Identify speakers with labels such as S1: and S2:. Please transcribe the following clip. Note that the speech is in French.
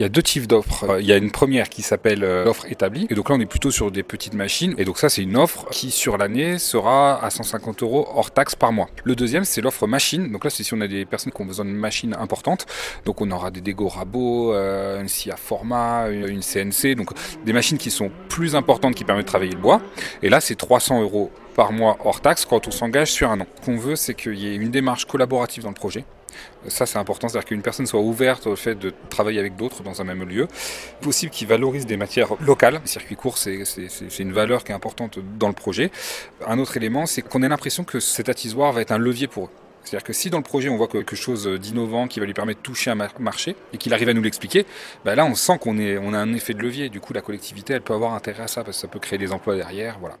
S1: Il y a deux types d'offres. Il y a une première qui s'appelle l'offre établie. Et donc là, on est plutôt sur des petites machines. Et donc ça, c'est une offre qui, sur l'année, sera à 150 euros hors taxe par mois. Le deuxième, c'est l'offre machine. Donc là, c'est si on a des personnes qui ont besoin d'une machine importante. Donc on aura des Dego Rabo, une SIA Format, une CNC. Donc des machines qui sont plus importantes, qui permettent de travailler le bois. Et là, c'est 300 euros par mois hors taxe quand on s'engage sur un an. Ce qu'on veut, c'est qu'il y ait une démarche collaborative dans le projet. Ça, c'est important, c'est-à-dire qu'une personne soit ouverte au fait de travailler avec d'autres dans un même lieu. Possible qu'il valorise des matières locales. Le circuit court, c'est une valeur qui est importante dans le projet. Un autre élément, c'est qu'on ait l'impression que cet attisoir va être un levier pour eux. C'est-à-dire que si dans le projet on voit quelque chose d'innovant qui va lui permettre de toucher un marché et qu'il arrive à nous l'expliquer, bah là on sent on a un effet de levier. Du coup la collectivité elle peut avoir intérêt à ça parce que ça peut créer des emplois derrière. Voilà.